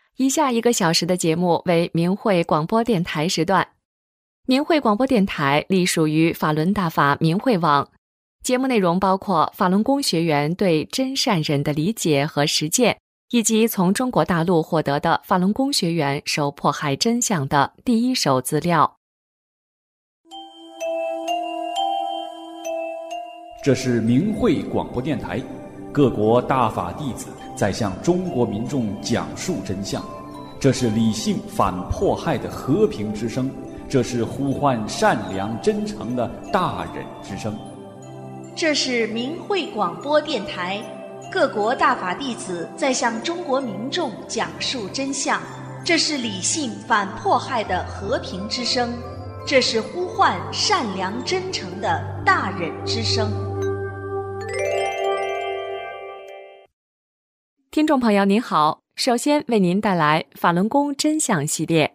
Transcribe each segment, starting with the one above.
以下1个小时的节目为明慧广播电台时段。明慧广播电台隶属于法轮大法明慧网，节目内容包括法轮功学员对真善忍的理解和实践，以及从中国大陆获得的法轮功学员受迫害真相的第一手资料。 这是明慧广播电台，各国大法弟子在向中国民众讲述真相，这是理性反迫害的和平之声，这是呼唤善良真诚的大忍之声。 这是明慧广播电台，各国大法弟子在向中国民众讲述真相，这是理性反迫害的和平之声，这是呼唤善良真诚的大忍之声。 听众朋友您好，首先为您带来法轮功真相系列。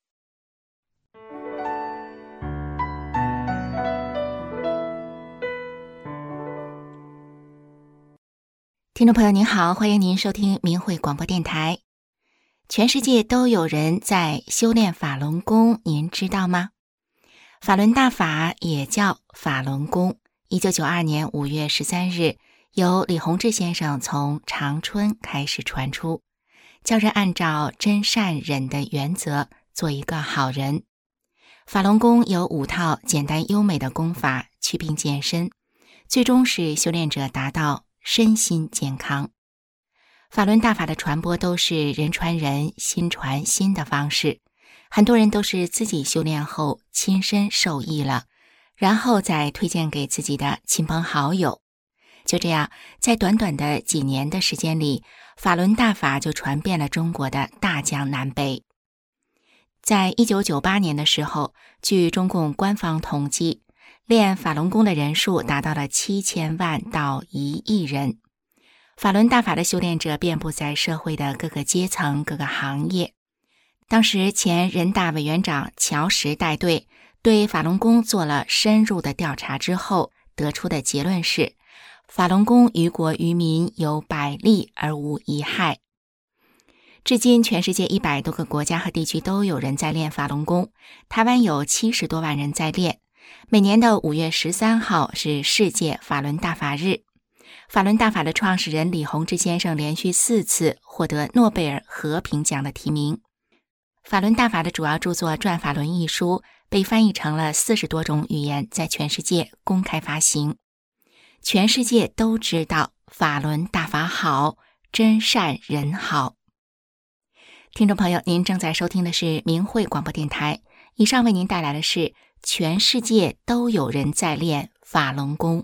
听众朋友您好，欢迎您收听明慧广播电台。全世界都有人在修炼法轮功，您知道吗？法轮大法也叫法轮功。1992年5月13日，由李洪志先生从长春开始传出，教人按照真善忍的原则做一个好人。法轮功有5套简单优美的功法，祛病健身，最终使修炼者达到身心健康。法轮大法的传播都是人传人，心传心的方式，很多人都是自己修炼后亲身受益了，然后再推荐给自己的亲朋好友。就这样，在短短的几年的时间里，法轮大法就传遍了中国的大江南北。在1998年的时候，据中共官方统计，练法轮功的人数达到了7000万到1亿人。法轮大法的修炼者遍布在社会的各个阶层、各个行业。当时前人大委员长乔石带队对法轮功做了深入的调查之后，得出的结论是，法轮功于国于民有百利而无一害。至今全世界100多个国家和地区都有人在练法轮功，台湾有70多万人在练。每年的5月13号是世界法轮大法日。法轮大法的创始人李洪志先生连续4次获得诺贝尔和平奖的提名。法轮大法的主要著作《转法轮》一书被翻译成了40多种语言，在全世界公开发行。全世界都知道法轮大法好，真善人好。听众朋友，您正在收听的是明慧广播电台，以上为您带来的是全世界都有人在练法轮功。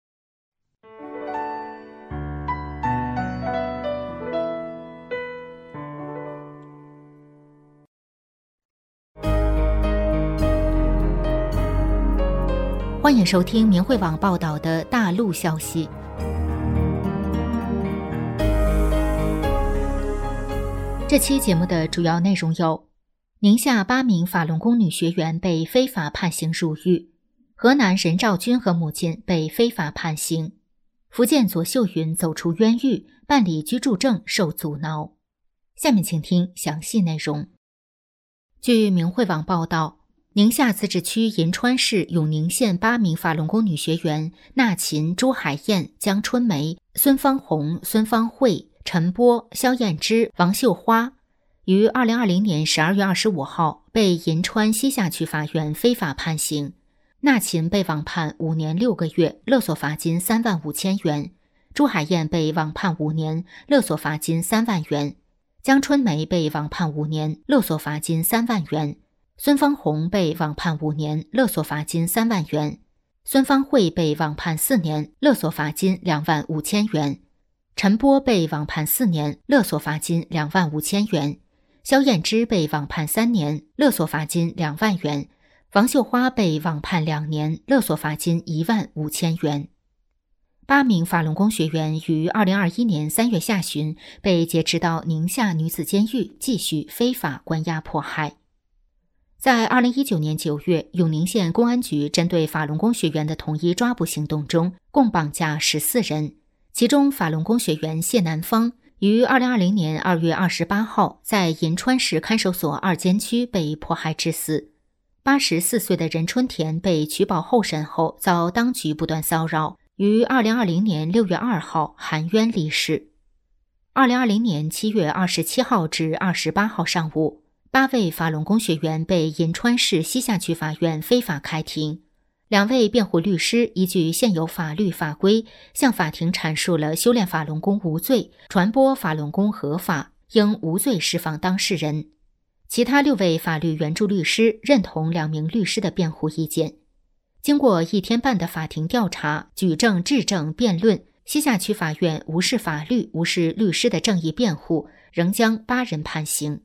欢迎收听明慧网报道的大陆消息。这期节目的主要内容有：宁夏8名法轮功女学员被非法判刑入狱，河南任兆军和母亲被非法判刑，福建左秀云走出冤狱，办理居住证受阻挠。下面请听详细内容。据明慧网报道，宁夏自治区银川市永宁县8名法轮功女学员纳琴、朱海燕、江春梅、孙芳红、孙芳慧、陈波、肖艳芝、王秀花于2020年12月25号被银川西夏区法院非法判刑。纳琴被网判5年6个月，勒索罚金3万5千元；朱海燕被网判5年，勒索罚金3万元；江春梅被网判5年，勒索罚金3万元；孙芳红被网判5年，勒索罚金3万元；孙芳慧被网判4年，勒索罚金2万5千元；陈波被网判4年，勒索罚金2万5千元；肖艳芝被网判3年，勒索罚金2万元；王秀花被网判2年，勒索罚金1万5千元。8名法轮功学员于2021年3月下旬被劫持到宁夏女子监狱，继续非法关押迫害。在2019年9月，永宁县公安局针对法轮功学员的统一抓捕行动中，共绑架14人，其中法轮功学员谢南方于2020年2月28号在银川市看守所2监区被迫害致死。84岁的任春田被取保候审后遭当局不断骚扰，于2020年6月2号含冤离世。2020年7月27号至28号上午，8位法轮功学员被银川市西夏区法院非法开庭。2位辩护律师依据现有法律法规，向法庭阐述了修炼法轮功无罪，传播法轮功合法，应无罪释放当事人。其他6位法律援助律师认同2名律师的辩护意见。经过1天半的法庭调查、举证、质证、辩论，西夏区法院无视法律、无视律师的正义辩护，仍将8人判刑。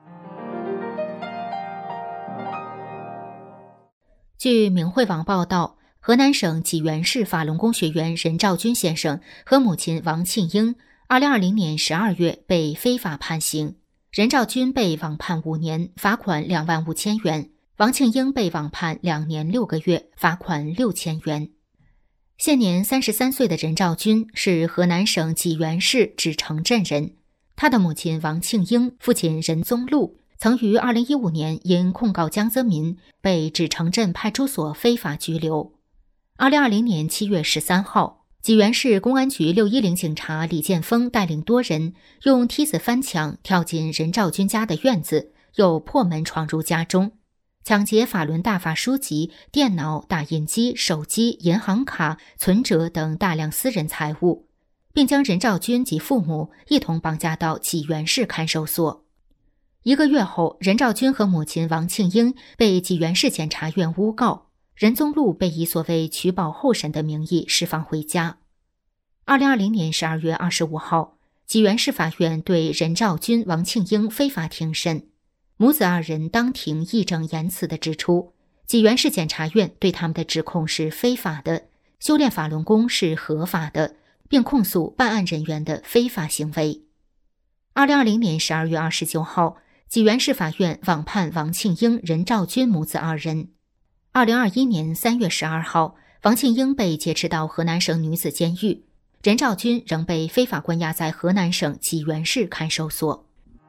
据明慧网报道，河南省济源市法轮功学员任兆军先生和母亲王庆英2020年12月被非法判刑。任兆军被网判5年，罚款25000元；王庆英被网判2年6个月，罚款6000元。现年33岁的任兆军是河南省济源市芷城镇人，他的母亲王庆英、父亲任宗禄曾于2015年因控告江泽民被芷城镇派出所非法拘留。2020年7月13号，济源市公安局610警察李建峰带领多人用梯子翻墙跳进任兆军家的院子，又破门闯入家中，抢劫法轮大法书籍、电脑、打印机、手机、银行卡、存折等大量私人财物，并将任兆军及父母一同绑架到济源市看守所。1个月后，任兆军和母亲王庆英被济源市检察院诬告，任宗禄被以所谓取保候审的名义释放回家。2020年12月25号，济源市法院对任兆军、王庆英非法庭审，母子2人当庭义正言辞地指出，济源市检察院对他们的指控是非法的，修炼法轮功是合法的，并控诉办案人员的非法行为。2020年12月29号，济源市法院网判王庆英、任兆军母子2人。2021年3月12号，王庆英被劫持到河南省女子监狱，任兆军仍被非法关押在河南省济源市看守所。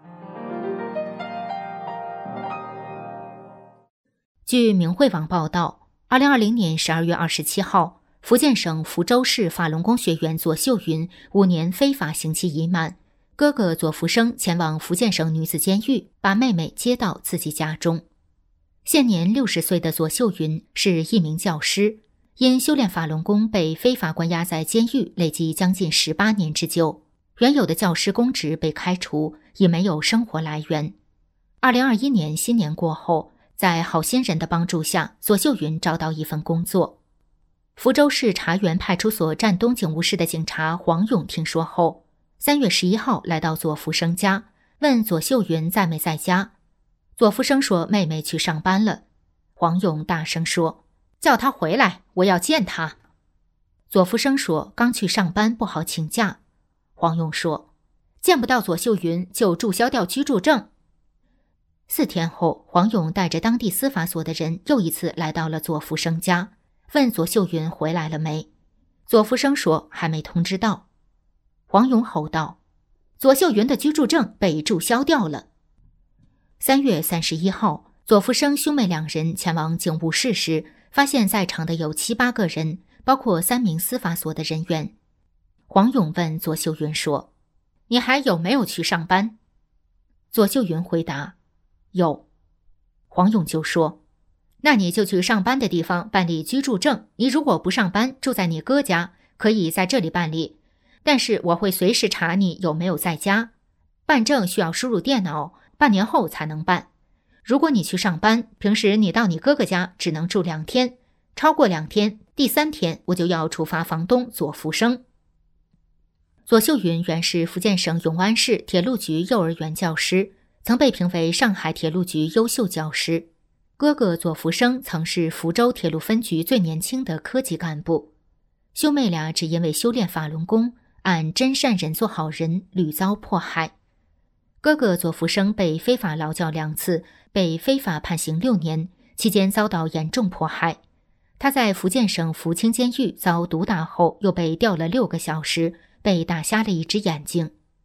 据明慧网报道，2020年12月27号，福建省福州市法轮功学员左秀云5年非法刑期已满，哥哥左福生前往福建省女子监狱，把妹妹接到自己家中。现年60岁的左秀云是一名教师，因修炼法轮功被非法关押在监狱，累计将近18年之久，原有的教师公职被开除，已没有生活来源。2021年新年过后，在好心人的帮助下，左秀云找到一份工作。福州市茶园派出所占东警务室的警察黄勇听说后，3月11号来到左福生家，问左秀云在没在家。左福生说妹妹去上班了。黄勇大声说，叫她回来，我要见她。左福生说刚去上班不好请假。黄勇说，见不到左秀云就注销掉居住证。4天后，黄勇带着当地司法所的人又一次来到了左福生家，问左秀云回来了没。左福生说还没通知到。黄勇吼道，左秀云的居住证被注销掉了。3月31号，左福生兄妹2人前往警务室时，发现在场的有7、8个人，包括3名司法所的人员。黄勇问左秀云说，你还有没有去上班？左秀云回答，有。黄勇就说，那你就去上班的地方办理居住证，你如果不上班，住在你哥家，可以在这里办理，但是我会随时查你有没有在家。办证需要输入电脑，半年后才能办。如果你去上班，平时你到你哥哥家只能住2天，超过2天，第3天我就要处罚房东左福生。左秀云原是福建省永安市铁路局幼儿园教师，曾被评为上海铁路局优秀教师。哥哥左福生曾是福州铁路分局最年轻的科级干部。兄妹俩只因为修炼法轮功，按真善人做好人，屡遭迫害。哥哥左福生被非法劳教2次，被非法判刑6年，期间遭到严重迫害。他在福建省福清监狱遭毒打后，又被吊了6个小时，被打瞎了1只眼睛。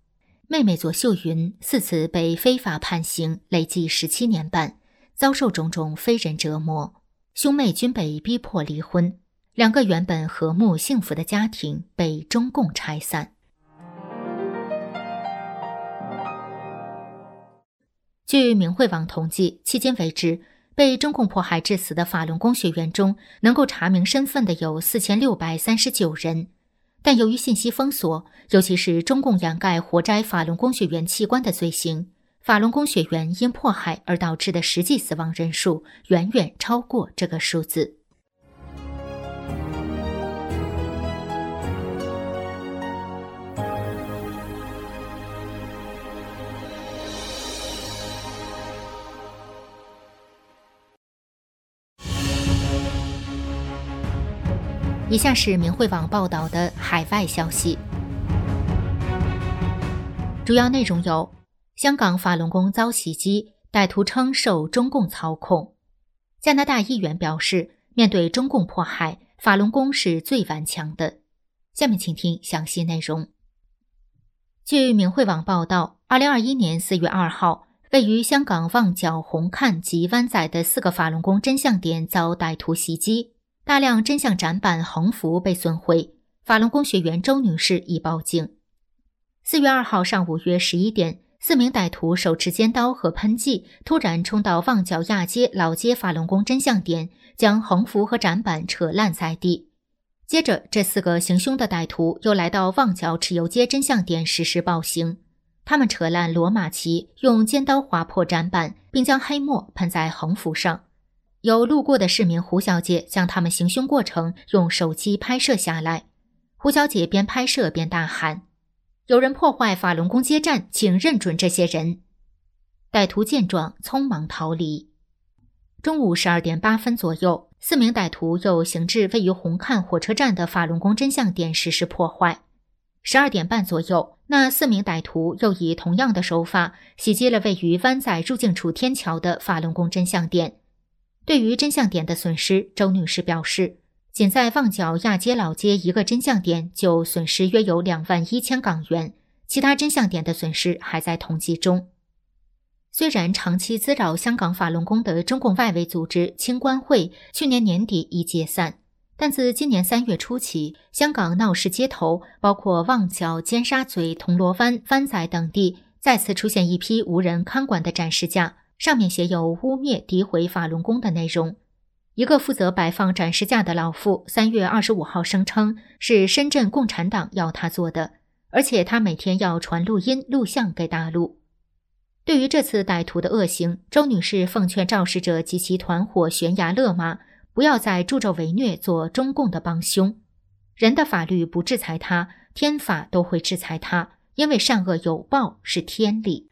妹妹左秀云4次被非法判刑，累计17年半，遭受种种非人折磨。兄妹均被逼迫离婚，2个原本和睦幸福的家庭被中共拆散。据明慧网统计，迄今为止，被中共迫害致死的法轮功学员中，能够查明身份的有4639人。但由于信息封锁，尤其是中共掩盖活摘法轮功学员器官的罪行，法轮功学员因迫害而导致的实际死亡人数远远超过这个数字。以下是明慧网报道的海外消息，主要内容有：香港法轮功遭袭击，歹徒称受中共操控；加拿大议员表示，面对中共迫害，法轮功是最顽强的。下面请听详细内容。据明慧网报道，2021年4月2号，位于香港旺角、红磡及湾仔的4个法轮功真相点遭歹徒袭击，大量真相展板、横幅被损毁，法轮功学员周女士已报警。4月2号上午约11点，4名歹徒手持尖刀和喷剂，突然冲到旺角亚街老街法轮功真相点，将横幅和展板扯烂在地。接着，这4个行凶的歹徒又来到旺角豉油街真相点实施暴行，他们扯烂罗马旗，用尖刀划破展板，并将黑墨喷在横幅上。有路过的市民胡小姐将他们行凶过程用手机拍摄下来，胡小姐边拍摄边大喊：“有人破坏法轮功街站，请认准这些人！”歹徒见状匆忙逃离。中午12点8分左右，4名歹徒又行至位于红磡火车站的法轮功真相点实施破坏。12点半左右，那4名歹徒又以同样的手法袭击了位于湾仔入境处天桥的法轮功真相点。对于真相点的损失，周女士表示，仅在旺角亚街老街一个真相点就损失约有21000港元，其他真相点的损失还在统计中。虽然长期滋扰香港法轮功的中共外围组织青关会去年年底已解散，但自今年3月初起，香港闹市街头，包括旺角、尖沙咀、铜锣湾、湾仔等地，再次出现一批无人看管的展示架，上面写有污蔑诋毁法轮功的内容。一个负责摆放展示架的老妇3月25号声称是深圳共产党要他做的，而且他每天要传录音录像给大陆。对于这次歹徒的恶行，周女士奉劝肇事者及其团伙悬崖勒马，不要再助纣为虐，做中共的帮凶。人的法律不制裁他，天法都会制裁他，因为善恶有报是天理。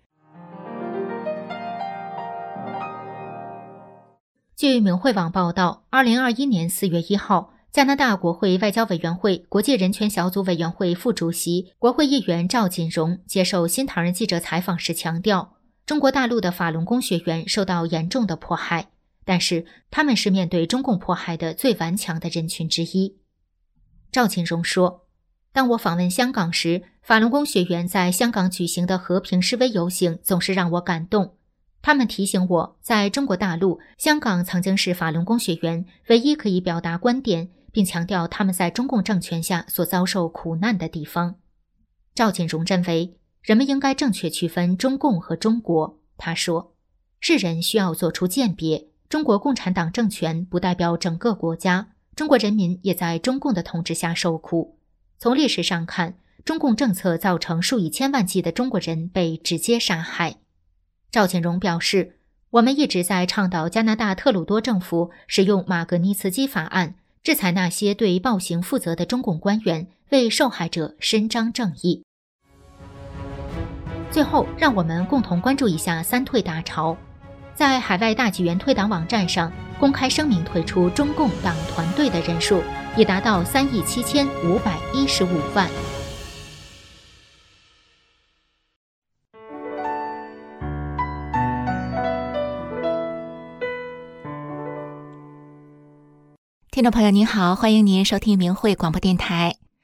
据明慧网报道，2021年4月1号，加拿大国会外交委员会国际人权小组委员会副主席、国会议员赵锦荣接受新唐人记者采访时强调，中国大陆的法轮功学员受到严重的迫害，但是他们是面对中共迫害的最顽强的人群之一。赵锦荣说，当我访问香港时，法轮功学员在香港举行的和平示威游行总是让我感动。他们提醒我，在中国大陆，香港曾经是法轮功学员唯一可以表达观点，并强调他们在中共政权下所遭受苦难的地方。赵锦荣认为，人们应该正确区分中共和中国。他说，世人需要做出鉴别，中国共产党政权不代表整个国家，中国人民也在中共的统治下受苦。从历史上看，中共政策造成数以千万计的中国人被直接杀害。赵锦荣表示，我们一直在倡导加拿大特鲁多政府使用马格尼茨基法案，制裁那些对暴行负责的中共官员，为受害者伸张正义。最后，让我们共同关注一下三退大潮。在海外大纪元退党网站上，公开声明退出中共党团队的人数已达到37515万。 听众朋友您好，欢迎您收听明慧广播电台。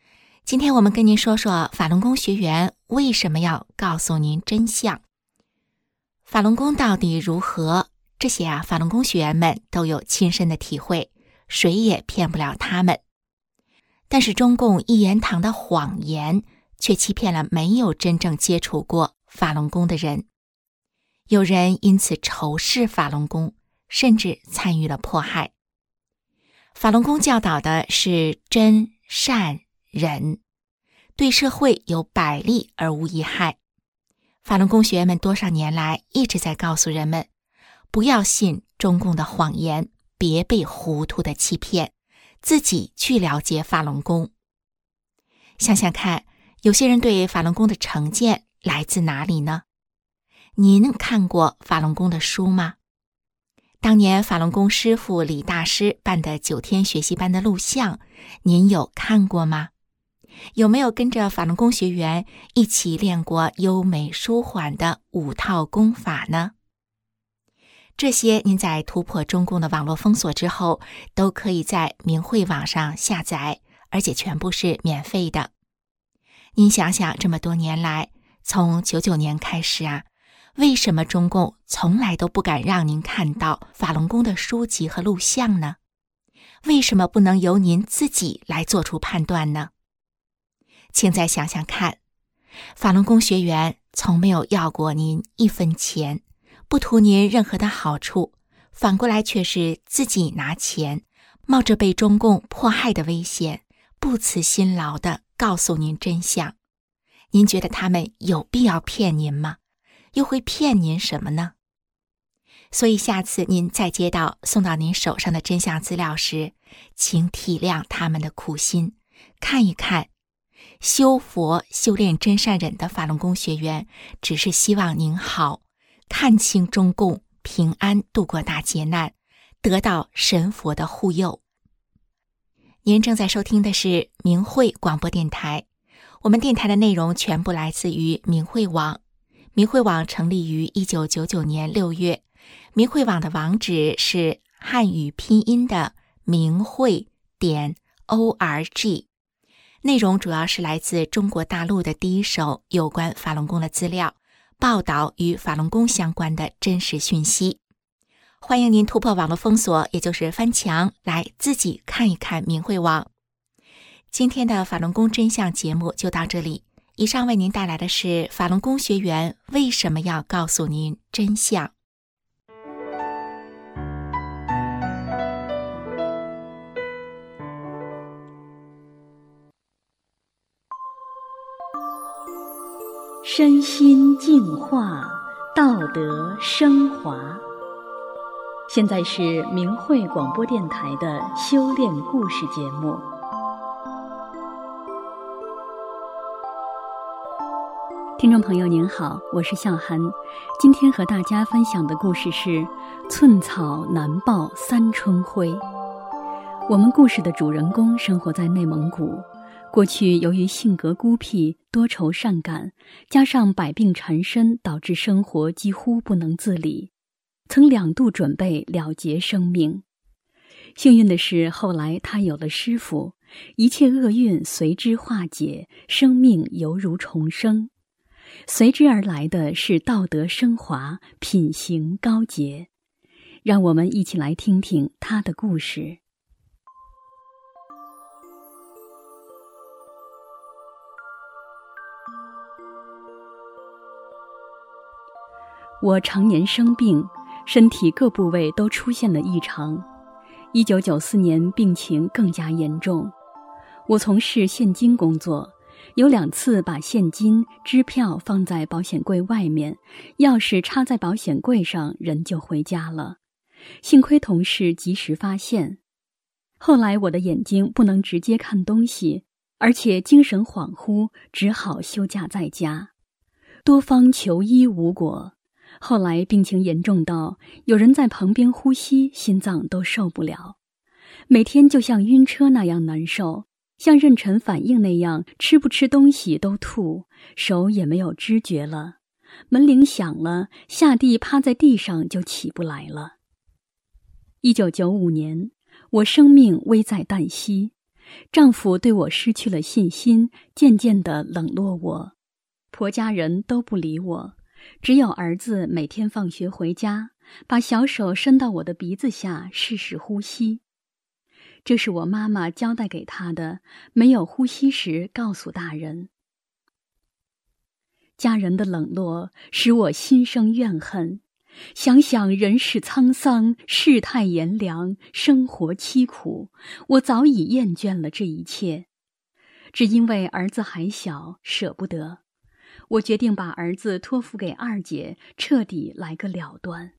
今天我们跟您说说法轮功学员为什么要告诉您真相。法轮功到底如何？这些法轮功学员们都有亲身的体会，谁也骗不了他们。但是中共一言堂的谎言却欺骗了没有真正接触过法轮功的人。有人因此仇视法轮功，甚至参与了迫害。法轮功教导的是真善忍，对社会有百利而无一害。法轮功学员们多少年来一直在告诉人们，不要信中共的谎言，别被糊涂的欺骗，自己去了解法轮功。想想看，有些人对法轮功的成见来自哪里呢？您看过法轮功的书吗？当年法轮功师父李大师办的9天学习班的录像，您有看过吗？有没有跟着法轮功学员一起练过优美舒缓的5套功法呢？这些您在突破中共的网络封锁之后，都可以在明慧网上下载，而且全部是免费的。您想想，这么多年来，从99年开始为什么中共从来都不敢让您看到法轮功的书籍和录像呢？为什么不能由您自己来做出判断呢？请再想想看，法轮功学员从没有要过您1分钱，不图您任何的好处，反过来却是自己拿钱，冒着被中共迫害的危险，不辞辛劳地告诉您真相。您觉得他们有必要骗您吗？又会骗您什么呢？所以下次您再接到送到您手上的真相资料时，请体谅他们的苦心，看一看修佛修炼真善忍的法轮功学员只是希望您好，看清中共，平安度过大劫难，得到神佛的护佑。您正在收听的是明慧广播电台，我们电台的内容全部来自于明慧网。明慧网成立于1999年6月，明慧网的网址是汉语拼音的明慧.org， 内容主要是来自中国大陆的第一手有关法轮功的资料，报道与法轮功相关的真实讯息。欢迎您突破网络封锁，也就是翻墙，来自己看一看明慧网。今天的法轮功真相节目就到这里，以上为您带来的是法轮功学员为什么要告诉您真相。 身心净化，道德升华。现在是明慧广播电台的修炼故事节目。听众朋友您好，我是笑涵，今天和大家分享的故事是寸草难报三春晖。我们故事的主人公生活在内蒙古，过去由于性格孤僻、多愁善感，加上百病缠身，导致生活几乎不能自理，曾2度准备了结生命。幸运的是，后来他有了师父，一切厄运随之化解，生命犹如重生。随之而来的是道德升华，品行高洁。让我们一起来听听他的故事。我常年生病，身体各部位都出现了异常。1994年病情更加严重。我从事现金工作，有2次把现金、支票放在保险柜外面，钥匙插在保险柜上，人就回家了。幸亏同事及时发现。后来我的眼睛不能直接看东西，而且精神恍惚，只好休假在家。多方求医无果。后来病情严重到有人在旁边呼吸，心脏都受不了。每天就像晕车那样难受，像妊娠反应那样，吃不吃东西都吐，手也没有知觉了。门铃响了，下地趴在地上就起不来了。1995年，我生命危在旦夕， 丈夫对我失去了信心，渐渐地冷落我。婆家人都不理我，只有儿子每天放学回家，把小手伸到我的鼻子下试试呼吸。这是我妈妈交代给他的，没有呼吸时告诉大人。家人的冷落使我心生怨恨，想想人世沧桑，世态炎凉，生活凄苦，我早已厌倦了这一切。只因为儿子还小，舍不得，我决定把儿子托付给二姐，彻底来个了断。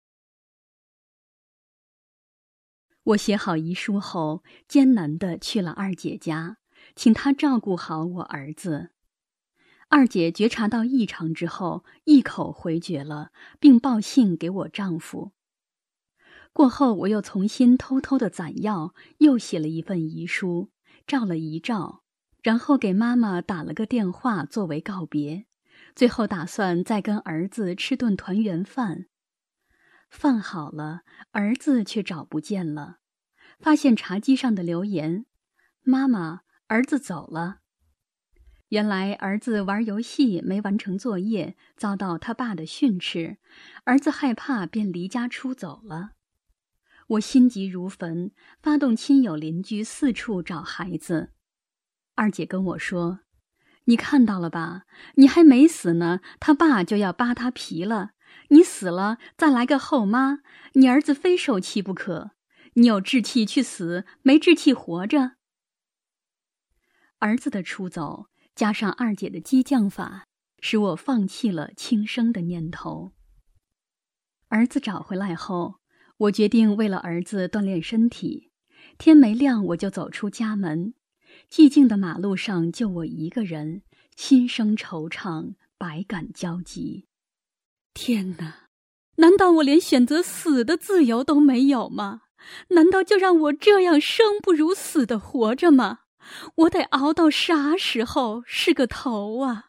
我写好遗书后，艰难地去了二姐家，请她照顾好我儿子。二姐觉察到异常之后，一口回绝了，并报信给我丈夫。过后，我又重新偷偷地攒药，又写了一份遗书，照了遗照，然后给妈妈打了个电话作为告别。最后打算再跟儿子吃顿团圆饭。饭好了，儿子却找不见了。发现茶几上的留言：妈妈，儿子走了。原来儿子玩游戏没完成作业，遭到他爸的训斥，儿子害怕便离家出走了。我心急如焚，发动亲友邻居四处找孩子。二姐跟我说：你看到了吧，你还没死呢，他爸就要扒他皮了，你死了再来个后妈，你儿子非受气不可，你有志气去死，没志气活着。儿子的出走加上二姐的激将法，使我放弃了轻生的念头。儿子找回来后，我决定为了儿子锻炼身体。天没亮我就走出家门，寂静的马路上就我一个人，心生惆怅，百感交集。天哪，难道我连选择死的自由都没有吗？难道就让我这样生不如死的活着吗？我得熬到啥时候是个头啊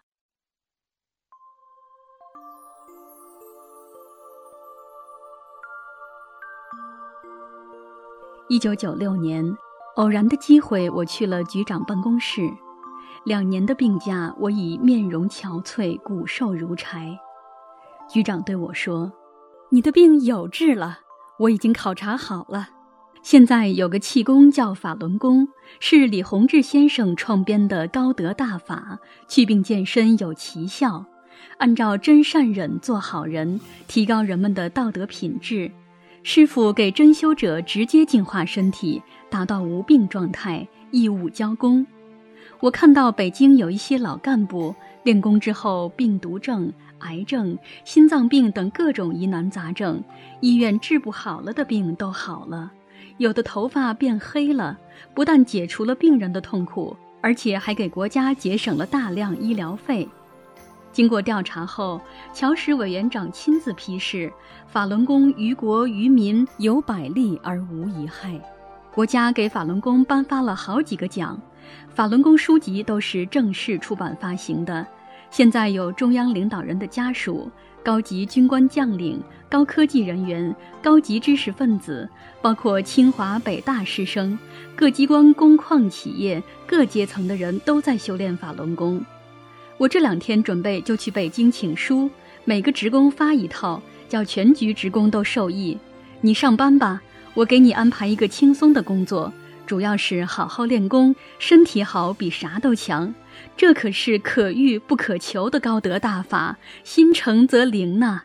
！1996年，偶然的机会，我去了局长办公室。2年的病假，我已面容憔悴，骨瘦如柴。局长对我说：你的病有治了，我已经考察好了。现在有个气功叫法轮功，是李洪志先生创编的高德大法，祛病健身有奇效。按照真善忍做好人，提高人们的道德品质。师父给真修者直接净化身体，达到无病状态，义务交功。我看到北京有一些老干部练功之后，病毒症、癌症、心脏病等各种疑难杂症，医院治不好了的病都好了，有的头发变黑了，不但解除了病人的痛苦，而且还给国家节省了大量医疗费。经过调查后，侨史委员长亲自批示，法轮功于国于民有百利而无一害。国家给法轮功颁发了好几个奖，法轮功书籍都是正式出版发行的。现在有中央领导人的家属、高级军官将领、高科技人员、高级知识分子，包括清华北大师生，各机关工矿企业各阶层的人都在修炼法轮功。我这2天准备就去北京请书，每个职工发一套，叫全局职工都受益。你上班吧，我给你安排一个轻松的工作，主要是好好练功，身体好比啥都强。这可是可遇不可求的高德大法，心诚则灵呐。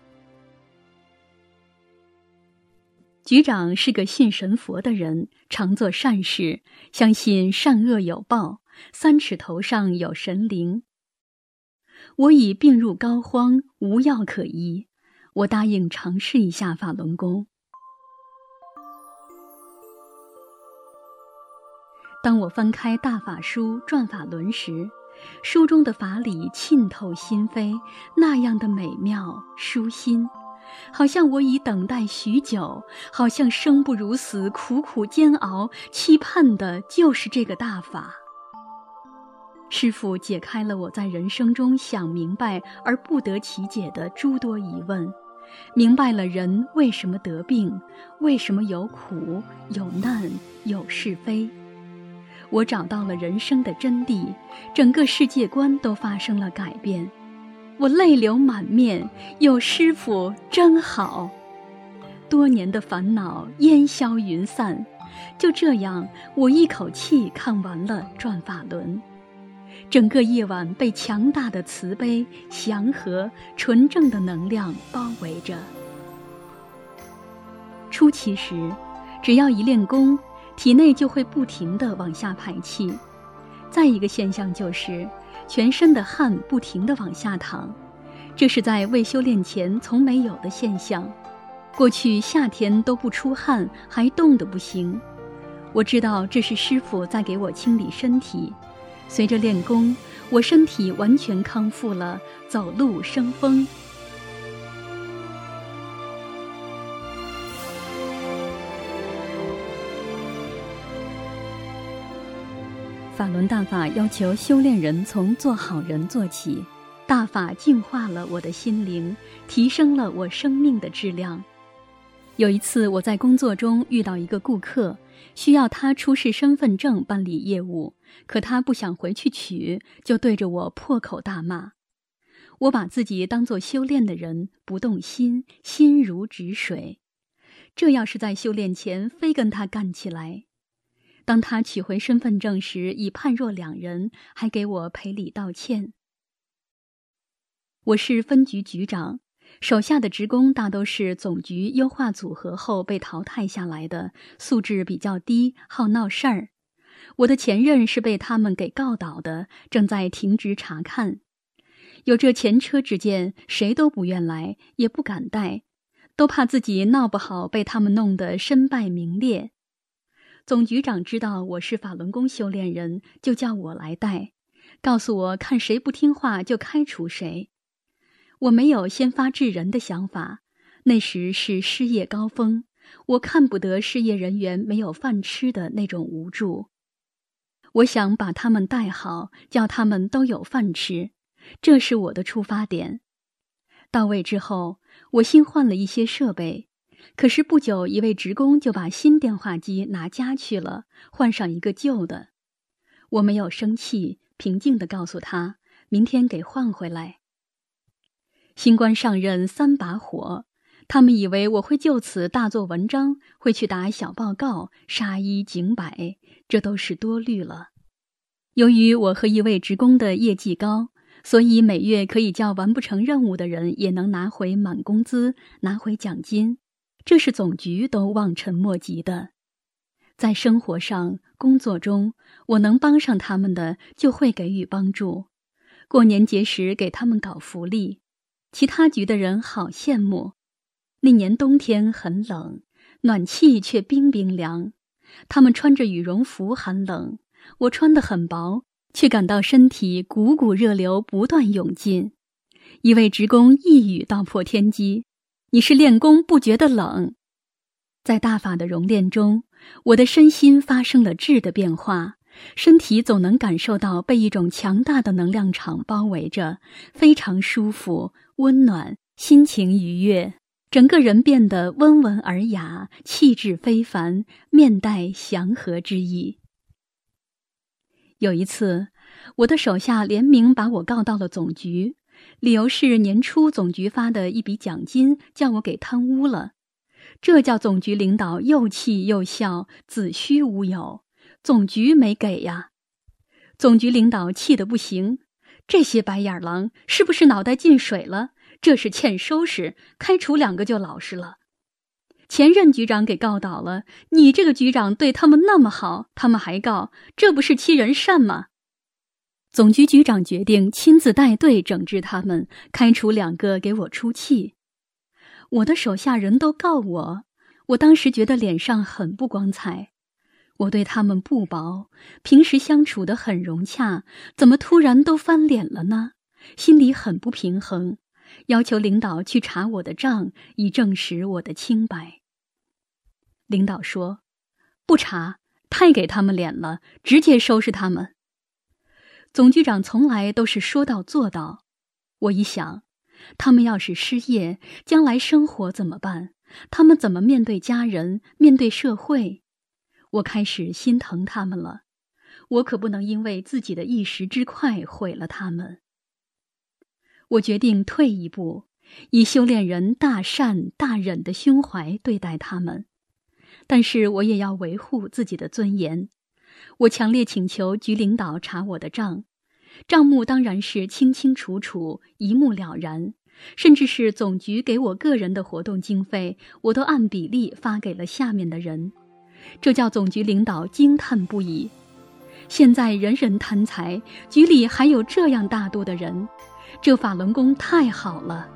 局长是个信神佛的人，常做善事，相信善恶有报，3尺头上有神灵。我已病入膏肓，无药可医，我答应尝试一下法轮功。当我翻开大法书转法轮时，书中的法理沁透心扉，那样的美妙舒心，好像我已等待许久，好像生不如死，苦苦煎熬，期盼的就是这个大法。师父解开了我在人生中想明白而不得其解的诸多疑问，明白了人为什么得病，为什么有苦有难有是非。 我找到了人生的真谛，整个世界观都发生了改变。我泪流满面，有师父真好。多年的烦恼烟消云散，就这样，我一口气看完了《转法轮》。整个夜晚被强大的慈悲、祥和、纯正的能量包围着。初期时，只要一练功，体内就会不停地往下排气。再一个现象就是，全身的汗不停地往下淌，这是在未修炼前从没有的现象。过去夏天都不出汗，还冻得不行。我知道这是师父在给我清理身体。随着练功，我身体完全康复了，走路生风。法轮大法要求修炼人从做好人做起，大法净化了我的心灵，提升了我生命的质量。有一次我在工作中遇到一个顾客，需要他出示身份证办理业务，可他不想回去取，就对着我破口大骂。我把自己当作修炼的人，不动心，心如止水。这要是在修炼前，非跟他干起来。当他取回身份证时，已判若两人，还给我赔礼道歉。我是分局局长，手下的职工大都是总局优化组合后被淘汰下来的，素质比较低，好闹事儿。我的前任是被他们给告倒的，正在停职查看。有这前车之鉴，谁都不愿来，也不敢带，都怕自己闹不好被他们弄得身败名裂。总局长知道我是法轮功修炼人，就叫我来带，告诉我看谁不听话就开除谁。我没有先发制人的想法，那时是失业高峰，我看不得失业人员没有饭吃的那种无助。我想把他们带好，叫他们都有饭吃，这是我的出发点。到位之后，我新换了一些设备，可是不久一位职工就把新电话机拿家去了，换上一个旧的。我没有生气，平静地告诉他，明天给换回来。新官上任3把火，他们以为我会就此大做文章，会去打小报告，杀一儆百，这都是多虑了。由于我和一位职工的业绩高，所以每月可以叫完不成任务的人也能拿回满工资，拿回奖金，这是总局都望尘莫及的。在生活上、工作中，我能帮上他们的就会给予帮助。过年节时给他们搞福利，其他局的人好羡慕。那年冬天很冷，暖气却冰冰凉，他们穿着羽绒服寒冷，我穿得很薄，却感到身体股股热流不断涌进。一位职工一语道破天机，你是练功不觉得冷。在大法的熔炼中，我的身心发生了质的变化，身体总能感受到被一种强大的能量场包围着，非常舒服、温暖，心情愉悦，整个人变得温文尔雅，气质非凡，面带祥和之意。有一次，我的手下联名把我告到了总局，理由是年初总局发的一笔奖金叫我给贪污了。这叫总局领导又气又笑，子虚乌有，总局没给呀。总局领导气得不行，这些白眼狼是不是脑袋进水了？这是欠收拾，开除2个就老实了。前任局长给告倒了，你这个局长对他们那么好，他们还告，这不是欺人善吗？总局局长决定亲自带队整治他们，开除2个给我出气。我的手下人都告我，我当时觉得脸上很不光彩。我对他们不薄，平时相处得很融洽，怎么突然都翻脸了呢？心里很不平衡，要求领导去查我的账，以证实我的清白。领导说，不查，太给他们脸了，直接收拾他们。总局长从来都是说到做到。我一想，他们要是失业，将来生活怎么办？他们怎么面对家人，面对社会？我开始心疼他们了。 我可不能因为自己的一时之快毁了他们。我决定退一步，以修炼人大善大忍的胸怀对待他们，但是我也要维护自己的尊严。我强烈请求局领导查我的账，账目当然是清清楚楚，一目了然，甚至是总局给我个人的活动经费，我都按比例发给了下面的人，这叫总局领导惊叹不已。现在人人贪财，局里还有这样大度的人，这法轮功太好了。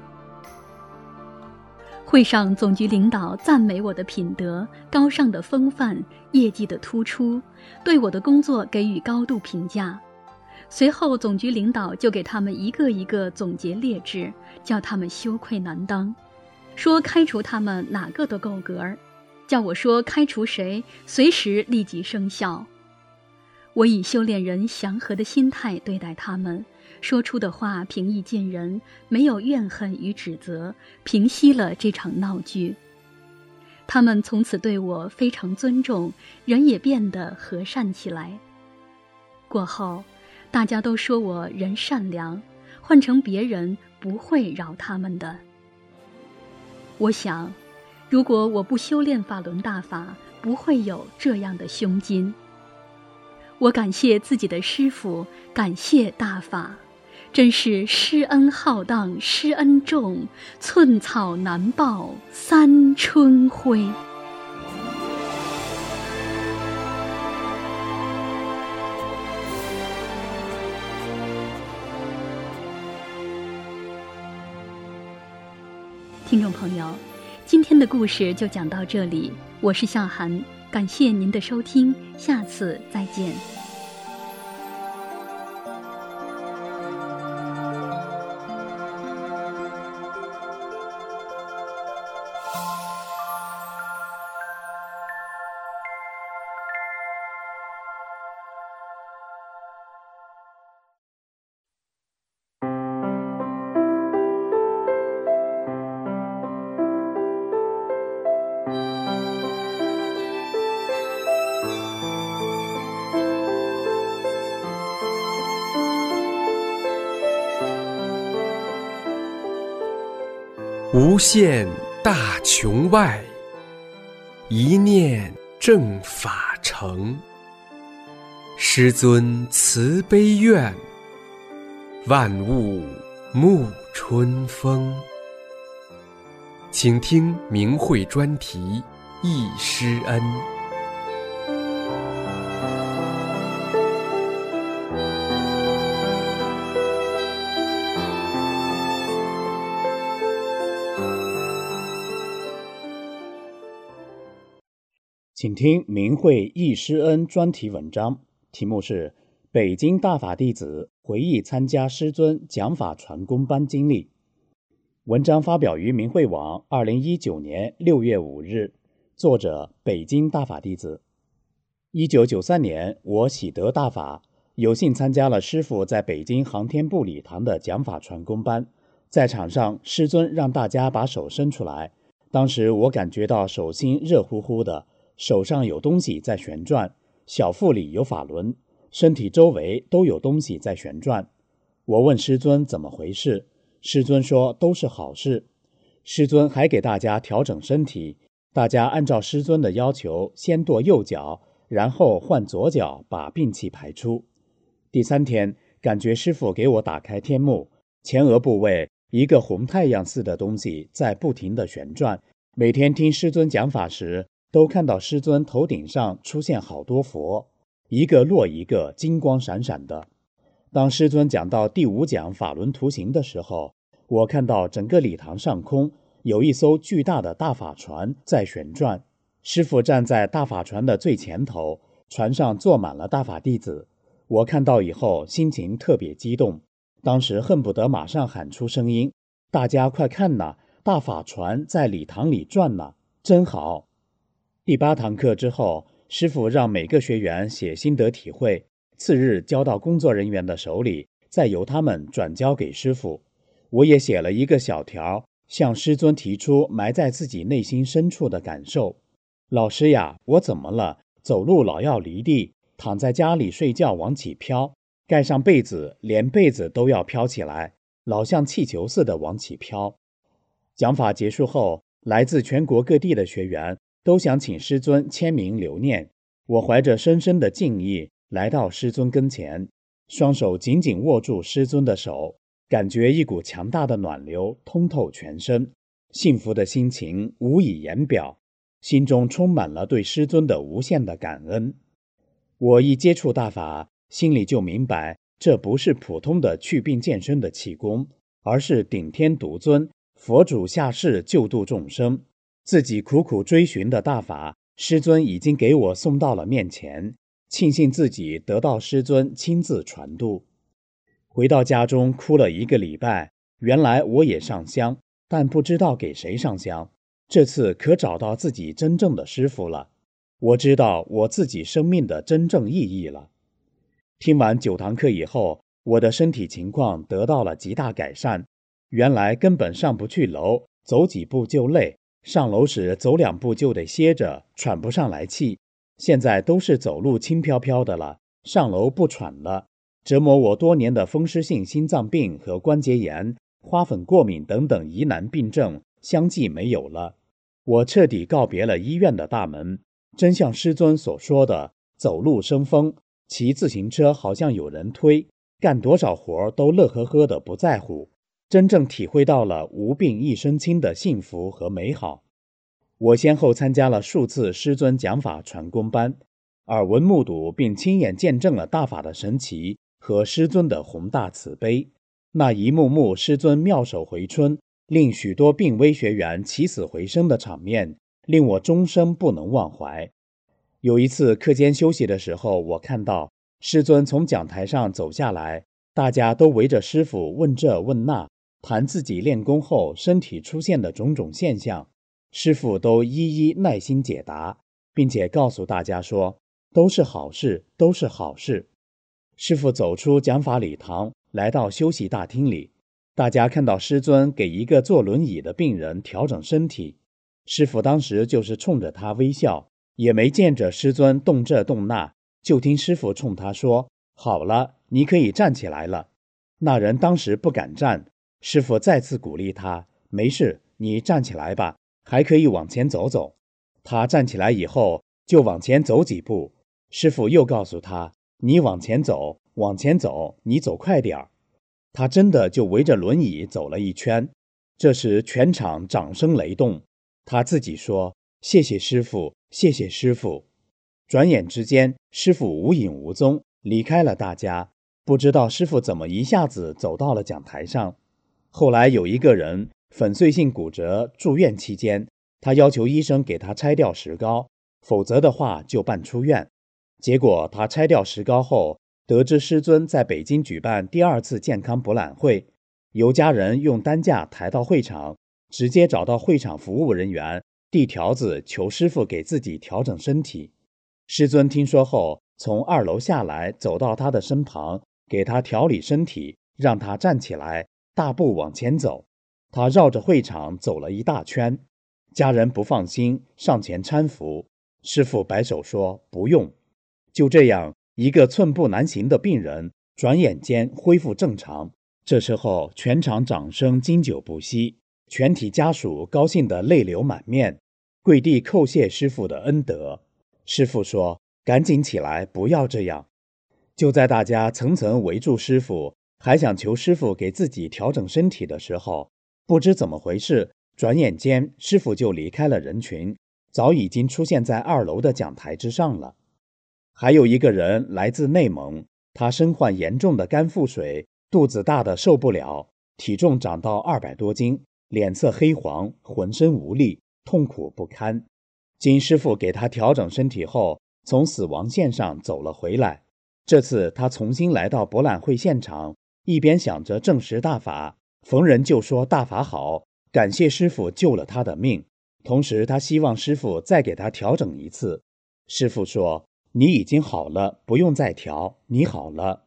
会上，总局领导赞美我的品德、高尚的风范、业绩的突出，对我的工作给予高度评价。随后，总局领导就给他们一个一个总结劣质，叫他们羞愧难当，说开除他们哪个都够格，叫我说开除谁，随时立即生效。我以修炼人祥和的心态对待他们，说出的话平易近人，没有怨恨与指责，平息了这场闹剧。他们从此对我非常尊重，人也变得和善起来。过后，大家都说我人善良，换成别人不会饶他们的。我想，如果我不修炼法轮大法，不会有这样的胸襟。我感谢自己的师父，感谢大法，真是施恩浩荡，施恩重，寸草难报三春晖。听众朋友，今天的故事就讲到这里，我是夏涵，感谢您的收听，下次再见。 无限大穹外，一念正法成。师尊慈悲愿，万物沐春风。请听明慧专题忆师恩。 请听明慧忆师恩专题文章，题目是北京大法弟子回忆参加师尊讲法传功班经历。文章发表于明慧网2019年6月5日，作者北京大法弟子。1993年，我喜得大法，有幸参加了师父在北京航天部礼堂的讲法传功班。在场上，师尊让大家把手伸出来，当时我感觉到手心热乎乎的，手上有东西在旋转，小腹里有法轮，身体周围都有东西在旋转。我问师尊怎么回事，师尊说都是好事。师尊还给大家调整身体，大家按照师尊的要求，先跺右脚，然后换左脚，把病气排出。第3天，感觉师父给我打开天幕，前额部位一个红太阳似的东西在不停地旋转。每天听师尊讲法时，都看到师尊头顶上出现好多佛，一个落一个，金光闪闪的。当师尊讲到第5讲法轮图形的时候，我看到整个礼堂上空有一艘巨大的大法船在旋转，师父站在大法船的最前头，船上坐满了大法弟子。我看到以后心情特别激动，当时恨不得马上喊出声音：大家快看呐，大法船在礼堂里转呐，真好。第8堂课之后，师父让每个学员写心得体会，次日交到工作人员的手里，再由他们转交给师父。我也写了一个小条，向师尊提出埋在自己内心深处的感受。老师呀，我怎么了？走路老要离地， 躺在家里睡觉往起飘，盖上被子，连被子都要飘起来，老像气球似的往起飘。讲法结束后，来自全国各地的学员都想请师尊签名留念。我怀着深深的敬意来到师尊跟前，双手紧紧握住师尊的手，感觉一股强大的暖流通透全身，幸福的心情无以言表，心中充满了对师尊的无限的感恩。我一接触大法，心里就明白，这不是普通的祛病健身的气功，而是顶天独尊，佛主下世救度众生。自己苦苦追寻的大法，师尊已经给我送到了面前，庆幸自己得到师尊亲自传渡。回到家中哭了1个礼拜，原来我也上香，但不知道给谁上香。这次可找到自己真正的师父了，我知道我自己生命的真正意义了。听完9堂课以后，我的身体情况得到了极大改善，原来根本上不去楼，走几步就累，上楼时走2步就得歇着，喘不上来气。现在都是走路轻飘飘的了，上楼不喘了。折磨我多年的风湿性心脏病和关节炎、花粉过敏等等疑难病症相继没有了。我彻底告别了医院的大门，真像师尊所说的，走路生风，骑自行车好像有人推，干多少活都乐呵呵的不在乎，真正体会到了无病一身轻的幸福和美好。我先后参加了数次师尊讲法传功班，耳闻目睹并亲眼见证了大法的神奇和师尊的宏大慈悲。那一幕幕师尊妙手回春，令许多病危学员起死回生的场面，令我终生不能忘怀。有一次课间休息的时候，我看到师尊从讲台上走下来，大家都围着师父问这问那，谈自己练功后身体出现的种种现象，师父都一一耐心解答，并且告诉大家说，都是好事，都是好事。师父走出讲法礼堂，来到休息大厅里，大家看到师尊给一个坐轮椅的病人调整身体，师父当时就是冲着他微笑，也没见着师尊动这动那，就听师父冲他说，好了，你可以站起来了。那人当时不敢站，师父再次鼓励他，没事，你站起来吧，还可以往前走走。他站起来以后就往前走几步，师父又告诉他，你往前走，往前走，你走快点儿。他真的就围着轮椅走了一圈。这时全场掌声雷动，他自己说，谢谢师父，谢谢师父。转眼之间，师父无影无踪，离开了大家。不知道师父怎么一下子走到了讲台上。后来有一个人粉碎性骨折住院期间，他要求医生给他拆掉石膏，否则的话就办出院。结果他拆掉石膏后，得知师尊在北京举办第2次健康博览会，由家人用担架抬到会场，直接找到会场服务人员递条子求师父给自己调整身体。师尊听说后，从2楼下来，走到他的身旁，给他调理身体，让他站起来，大步往前走。他绕着会场走了一大圈，家人不放心，上前搀扶。师父摆手说，不用。就这样，一个寸步难行的病人转眼间恢复正常。这时候全场掌声经久不息，全体家属高兴得泪流满面，跪地叩谢师父的恩德。师父说，赶紧起来，不要这样。就在大家层层围住师父，还想求师父给自己调整身体的时候，不知怎么回事，转眼间师父就离开了人群，早已经出现在2楼的讲台之上了。还有一个人来自内蒙，他身患严重的肝腹水，肚子大的受不了，体重长到200多斤，脸色黑黄，浑身无力，痛苦不堪。经师父给他调整身体后，从死亡线上走了回来。这次他重新来到博览会现场，一边想着证实大法，逢人就说大法好，感谢师父救了他的命，同时他希望师父再给他调整一次。师父说，你已经好了，不用再调，你好了。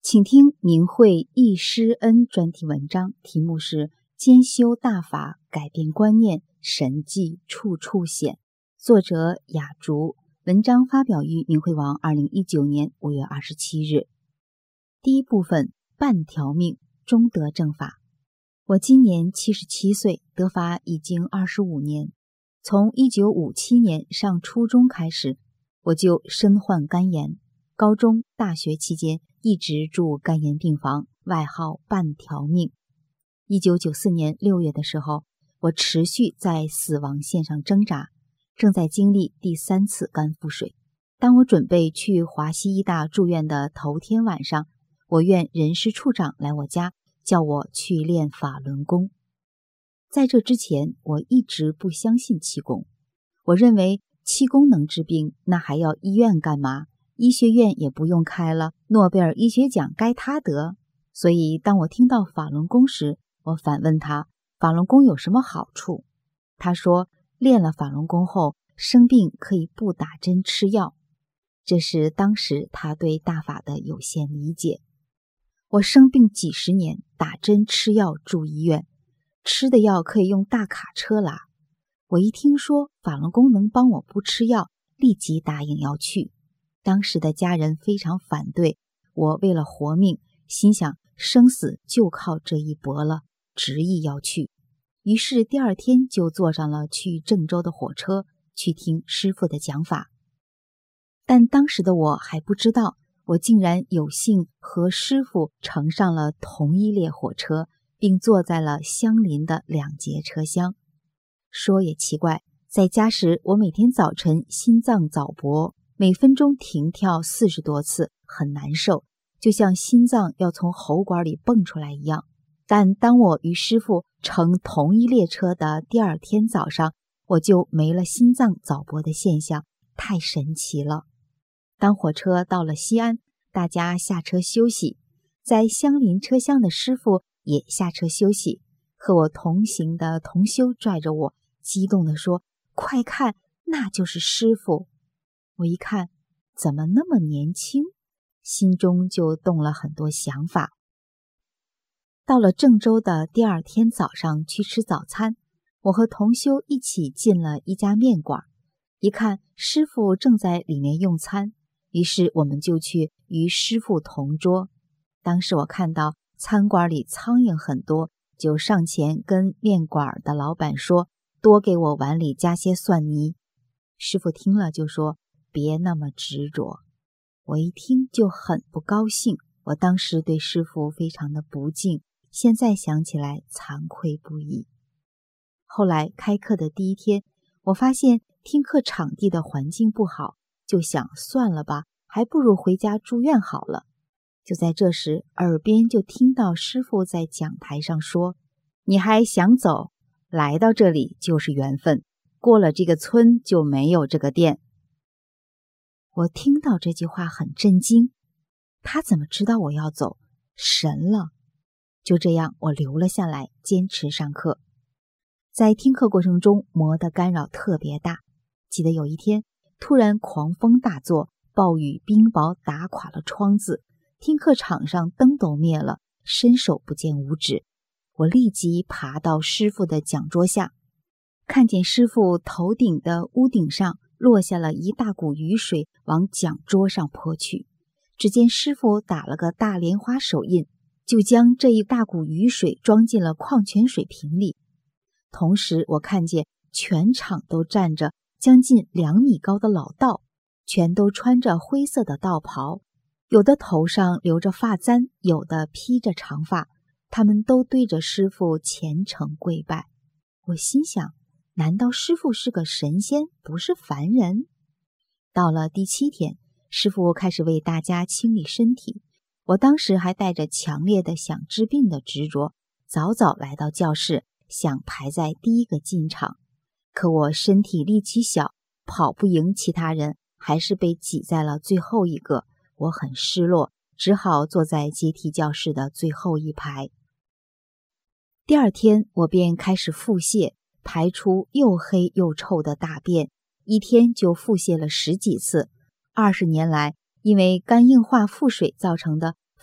请听明慧易师恩专题文章，题目是兼修大法改变观念，神迹处处显。作者雅竹，文章发表于明慧网2019年5月27日。第一部分，半条命，中得正法。我今年77岁，得法已经25年。从1957年上初中开始，我就身患肝炎，高中、大学期间一直住肝炎病房，外号半条命。1994年6月的时候，我持续在死亡线上挣扎，正在经历第3次肝腹水。当我准备去华西医大住院的头天晚上，我院人事处长来我家，叫我去练法轮功。在这之前，我一直不相信气功，我认为气功能治病，那还要医院干嘛？医学院也不用开了，诺贝尔医学奖该他得。所以当我听到法轮功时，我反问他，法轮功有什么好处？他说，练了法轮功后，生病可以不打针吃药。这是当时他对大法的有限理解。我生病几十年，打针吃药住医院，吃的药可以用大卡车拉。我一听说法轮功能帮我不吃药，立即答应要去。当时的家人非常反对，我为了活命，心想生死就靠这一搏了，执意要去。于是第二天就坐上了去郑州的火车，去听师父的讲法。但当时的我还不知道，我竟然有幸和师父乘上了同一列火车，并坐在了相邻的2节车厢。说也奇怪，在家时我每天早晨心脏早搏，每分钟停跳40多次，很难受，就像心脏要从喉管里蹦出来一样。但当我与师父乘同一列车的第二天早上，我就没了心脏早搏的现象，太神奇了。当火车到了西安，大家下车休息，在相邻车厢的师父也下车休息，和我同行的同修拽着我，激动地说，快看，那就是师父。我一看，怎么那么年轻，心中就动了很多想法。到了郑州的第二天早上去吃早餐，我和同修一起进了一家面馆，一看师父正在里面用餐，于是我们就去与师父同桌。当时我看到餐馆里苍蝇很多，就上前跟面馆的老板说，多给我碗里加些蒜泥。师父听了就说，别那么执着。我一听就很不高兴，我当时对师父非常的不敬，现在想起来惭愧不已。后来开课的第一天，我发现听课场地的环境不好，就想算了吧，还不如回家住院好了。就在这时，耳边就听到师父在讲台上说，你还想走？来到这里就是缘分，过了这个村就没有这个店。我听到这句话很震惊，他怎么知道我要走？神了！就这样，我留了下来，坚持上课。在听课过程中，魔的干扰特别大。记得有一天，突然狂风大作，暴雨冰雹打垮了窗子，听课场上灯都灭了，伸手不见五指。我立即爬到师父的讲桌下，看见师父头顶的屋顶上落下了一大股雨水，往讲桌上泼去。只见师父打了个大莲花手印，就将这一大股雨水装进了矿泉水瓶里。同时我看见全场都站着将近2米高的老道，全都穿着灰色的道袍，有的头上留着发簪，有的披着长发，他们都对着师父虔诚跪拜。我心想，难道师父是个神仙，不是凡人？到了第7天，师父开始为大家清理身体。我当时还带着强烈的想治病的执着，早早来到教室，想排在第一个进场。可我身体力气小，跑不赢其他人，还是被挤在了最后一个。我很失落，只好坐在阶梯教室的最后一排。第二天，我便开始腹泻，排出又黑又臭的大便，一天就腹泻了10几次。20年来，因为肝硬化腹水造成的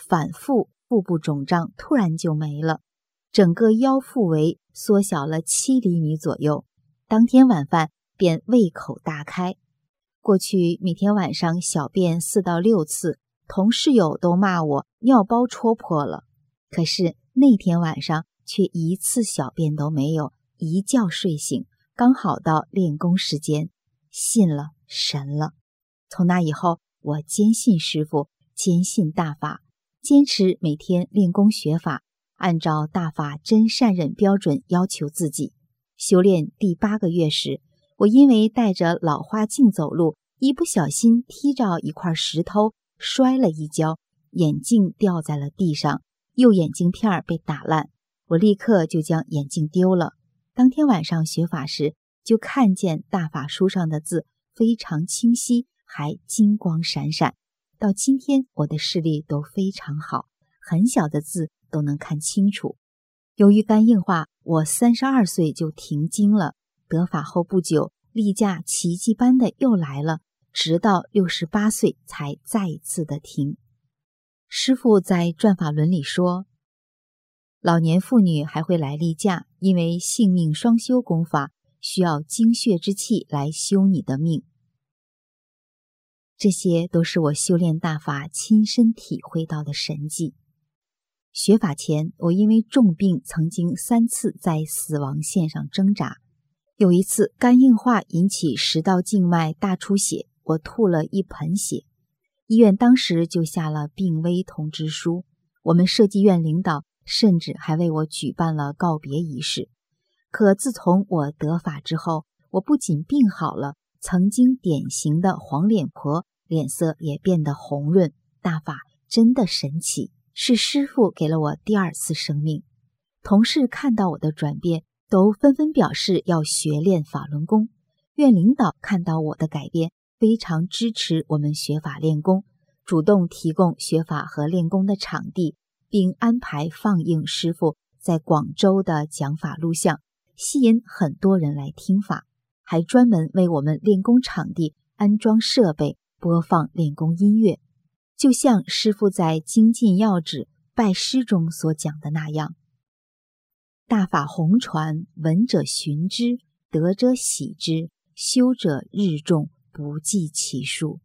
反复腹部肿胀突然就没了，整个腰腹围缩小了7厘米左右。当天晚饭便胃口大开。过去每天晚上小便4到6次，同室友都骂我尿包戳破了。可是那天晚上却1次小便都没有，一觉睡醒，刚好到练功时间，信了神了。从那以后，我坚信师父，坚信大法，坚持每天练功学法，按照大法真善忍标准要求自己。修炼第8个月时，我因为带着老花镜走路，一不小心踢着一块石头，摔了一跤，眼镜掉在了地上，右眼镜片被打烂，我立刻就将眼镜丢了。当天晚上学法时，就看见大法书上的字非常清晰，还金光闪闪。到今天我的视力都非常好，很小的字都能看清楚。由于肝硬化，我32岁就停经了。得法后不久，例假奇迹般的又来了，直到68岁才再一次的停。师父在转法轮里说，老年妇女还会来例假，因为性命双修功法需要精血之气来修你的命。这些都是我修炼大法亲身体会到的神迹。学法前，我因为重病曾经3次在死亡线上挣扎。有一次肝硬化引起食道静脉大出血，我吐了一盆血，医院当时就下了病危通知书。我们设计院领导甚至还为我举办了告别仪式。可自从我得法之后，我不仅病好了，曾经典型的黄脸婆脸色也变得红润。大法真的神奇，是师父给了我第2次生命。同事看到我的转变，都纷纷表示要学练法轮功。院领导看到我的改变，非常支持我们学法练功，主动提供学法和练功的场地，并安排放映师父在广州的讲法录像，吸引很多人来听法，还专门为我们练功场地安装设备，播放练功音乐。就像师父在《精进要旨拜师》中所讲的那样，大法红传，闻者循之，得者喜之，修者日众，不计其数。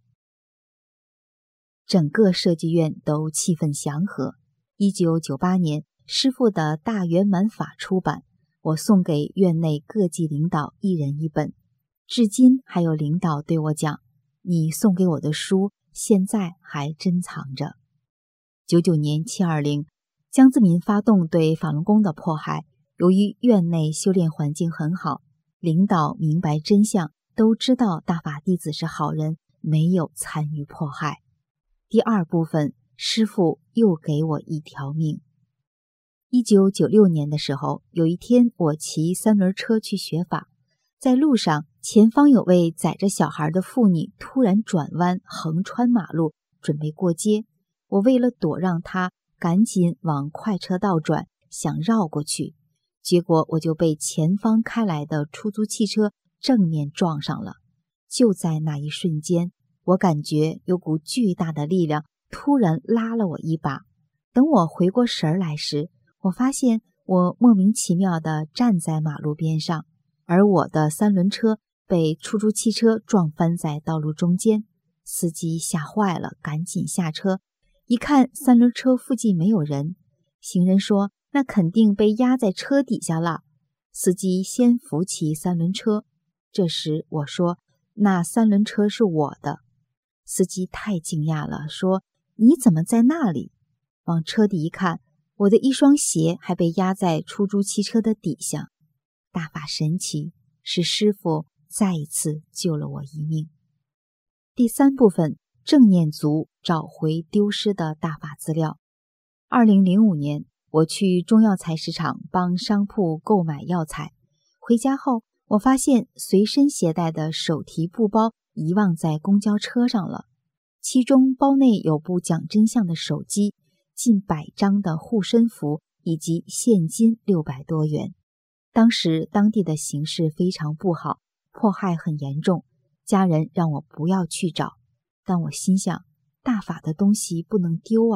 整个设计院都气氛祥和。1998年，师父的大圆满法出版，我送给院内各级领导1人1本。至今还有领导对我讲，你送给我的书现在还珍藏着。99年720，江泽民发动对法轮功的迫害，由于院内修炼环境很好，领导明白真相，都知道大法弟子是好人，没有参与迫害。第2部分，师父又给我一条命。1996年的时候，有一天我骑3轮车去学法，在路上，前方有位载着小孩的妇女突然转弯横穿马路，准备过街。我为了躲让她，赶紧往快车道转，想绕过去。结果我就被前方开来的出租汽车正面撞上了。就在那一瞬间，我感觉有股巨大的力量突然拉了我一把。等我回过神来时，我发现我莫名其妙地站在马路边上，而我的3轮车被出租汽车撞翻在道路中间。司机吓坏了，赶紧下车，一看3轮车附近没有人，行人说那肯定被压在车底下了。司机先扶起3轮车，这时我说那3轮车是我的。司机太惊讶了，说你怎么在那里？往车底一看，我的一双鞋还被压在出租汽车的底下。大法神奇，是师父再一次救了我一命。第3部分，正念组找回丢失的大法资料。2005年，我去中药材市场帮商铺购买药材，回家后我发现随身携带的手提布包遗忘在公交车上了，其中包内有部讲真相的手机，近100张的护身符以及现金600多元。当时当地的形势非常不好，迫害很严重，家人让我不要去找，但我心想，大法的东西不能丢啊，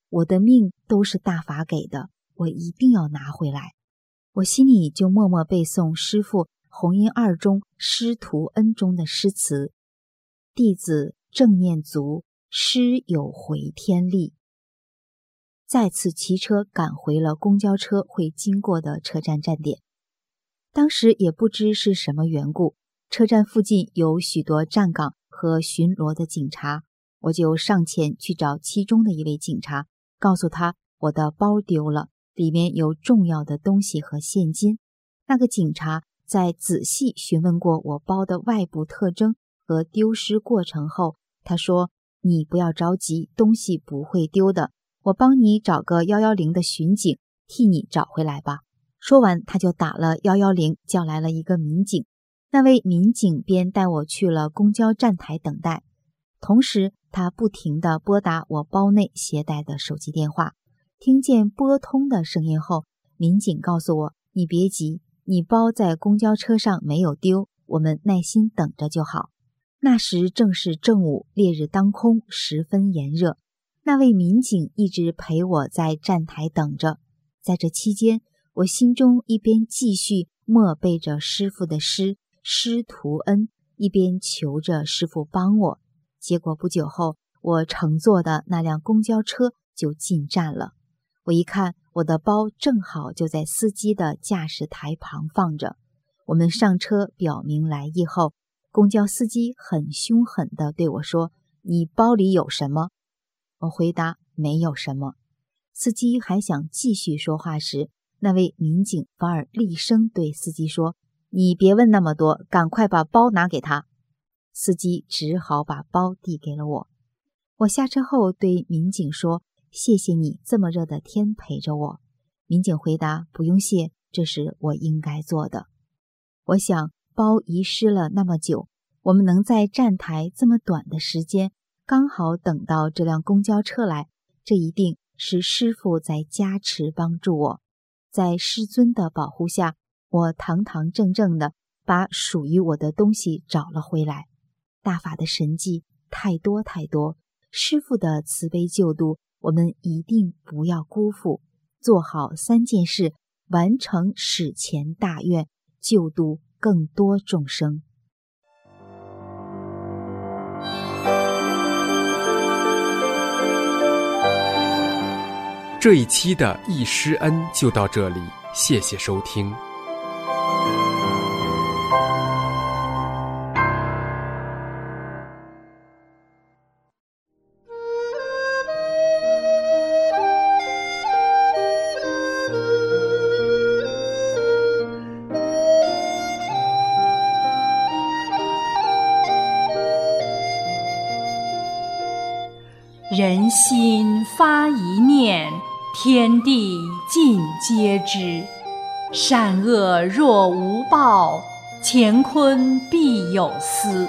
我的命都是大法给的，我一定要拿回来。我心里就默默背诵师父弘音二中师徒恩中的诗词：弟子正念足，师有回天力。再次骑车赶回了公交车会经过的车站站点。当时也不知是什么缘故，车站附近有许多站岗和巡逻的警察，我就上前去找其中的一位警察，告诉他我的包丢了，里面有重要的东西和现金。那个警察在仔细询问过我包的外部特征和丢失过程后，他说：你不要着急，东西不会丢的，我帮你找个110的巡警替你找回来吧。说完他就打了110，叫来了一个民警。那位民警便带我去了公交站台等待，同时他不停地拨打我包内携带的手机电话。听见拨通的声音后，民警告诉我：你别急，你包在公交车上没有丢，我们耐心等着就好。那时正是正午，烈日当空，十分炎热。那位民警一直陪我在站台等着。在这期间，我心中一边继续默背着师父的诗师徒恩，一边求着师父帮我。结果不久后，我乘坐的那辆公交车就进站了。我一看，我的包正好就在司机的驾驶台旁放着。我们上车表明来意后，公交司机很凶狠地对我说：你包里有什么？我回答：没有什么。司机还想继续说话时，那位民警反而厉声对司机说：你别问那么多，赶快把包拿给他。司机只好把包递给了我。我下车后对民警说：谢谢你这么热的天陪着我。民警回答：不用谢，这是我应该做的。我想，包遗失了那么久，我们能在站台这么短的时间刚好等到这辆公交车来，这一定是师父在加持帮助我。在师尊的保护下，我堂堂正正地把属于我的东西找了回来。大法的神迹太多太多，师父的慈悲救度我们一定不要辜负，做好3件事，完成史前大愿，救度更多众生。 这一期的忆师恩就到这里，谢谢收听。 人心发一念，天地尽皆知。善恶若无报，乾坤必有私。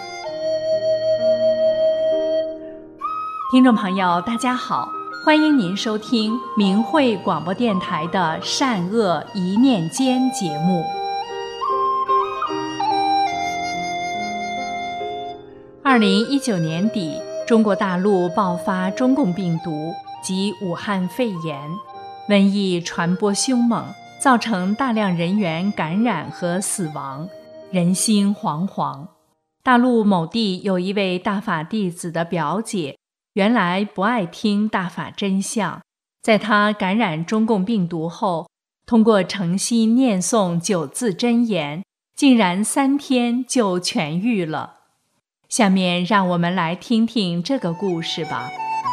听众朋友，大家好，欢迎您收听明慧广播电台的《善恶一念间》节目。2019年底，中国大陆爆发中共病毒及武汉肺炎，瘟疫传播凶猛，造成大量人员感染和死亡，人心惶惶。大陆某地有一位大法弟子的表姐，原来不爱听大法真相，在她感染中共病毒后，通过诚心念诵9字真言，竟然3天就痊愈了。下面让我们来听听这个故事吧。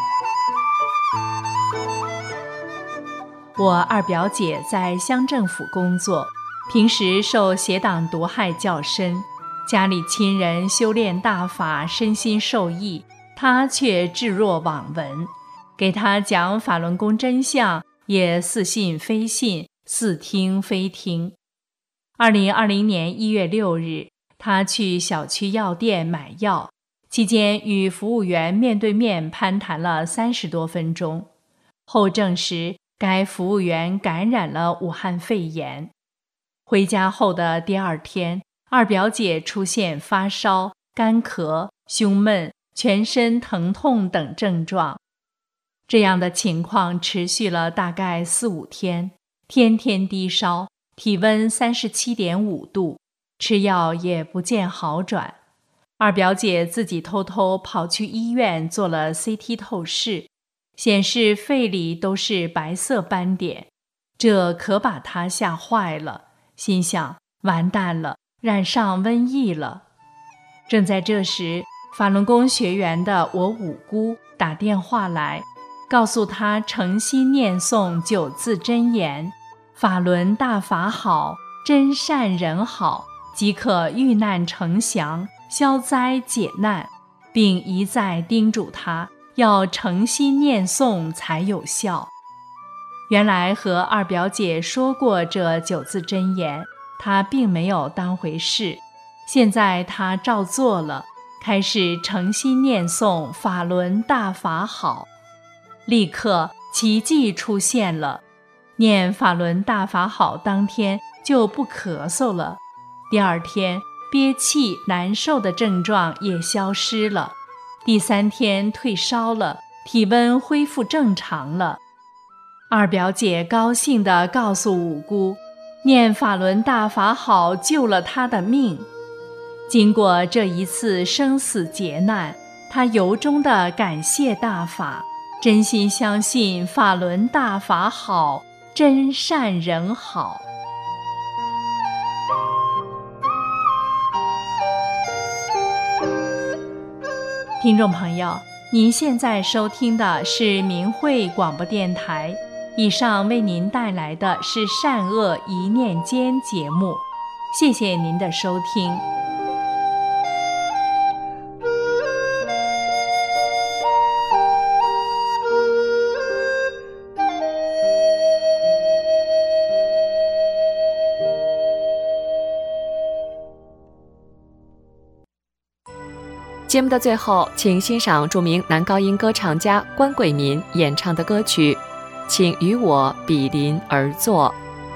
我二表姐在乡政府工作，平时受邪党毒害较深，家里亲人修炼大法，身心受益，她却置若罔闻，给她讲法轮功真相，也似信非信，似听非听。2020年1月6日，他去小区药店买药，期间与服务员面对面攀谈了30多分钟，后证实该服务员感染了武汉肺炎。回家后的第2天，二表姐出现发烧、干咳、胸闷、全身疼痛等症状。 这样的情况持续了大概4-5天，天天低烧，体温37.5度，吃药也不见好转。二表姐自己偷偷跑去医院做了 CT 透视，显示肺里都是白色斑点，这可把她吓坏了，心想完蛋了，染上瘟疫了。正在这时，法轮功学员的我五姑打电话来，告诉她诚心念诵9字真言：法轮大法好，真善人好，即可遇难成祥，消灾解难，并一再叮嘱她要诚心念诵才有效。原来和二表姐说过这9字真言，她并没有当回事，现在她照做了，开始诚心念诵法轮大法好，立刻奇迹出现了。念法轮大法好当天就不咳嗽了，第2天憋气难受的症状也消失了，第3天退烧了，体温恢复正常了。二表姐高兴地告诉五姑，念法轮大法好救了她的命。经过这一次生死劫难，她由衷地感谢大法，真心相信法轮大法好，真善人好。听众朋友，您现在收听的是明慧广播电台，以上为您带来的是善恶一念间节目，谢谢您的收听。 节目的最后，请欣赏著名男高音歌唱家关贵民演唱的歌曲《请与我比邻而坐》。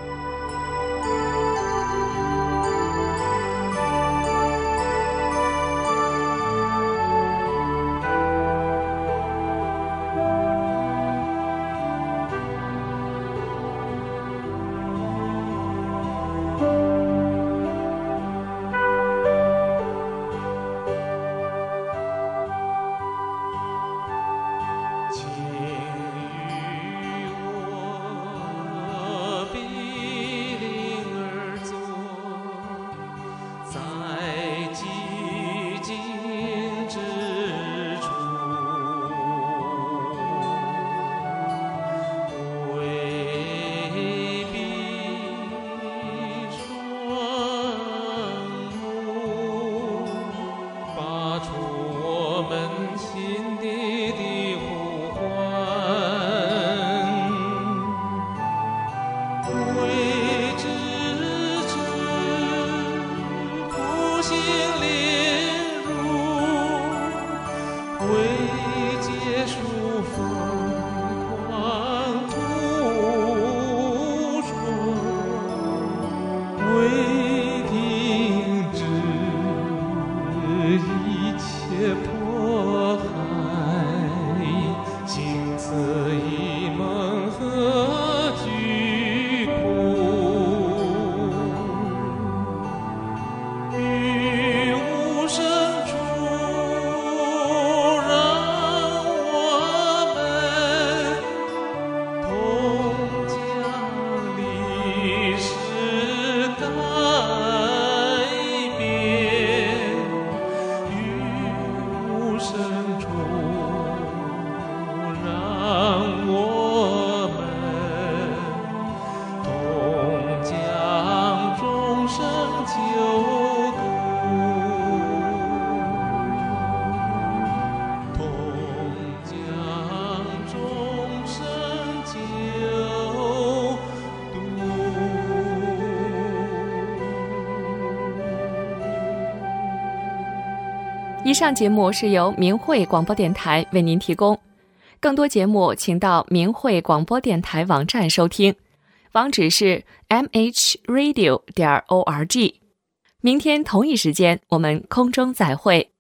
以上节目是由明慧广播电台为您提供，更多节目请到明慧广播电台网站收听，网址是 mhradio.org。明天同一时间我们空中再会。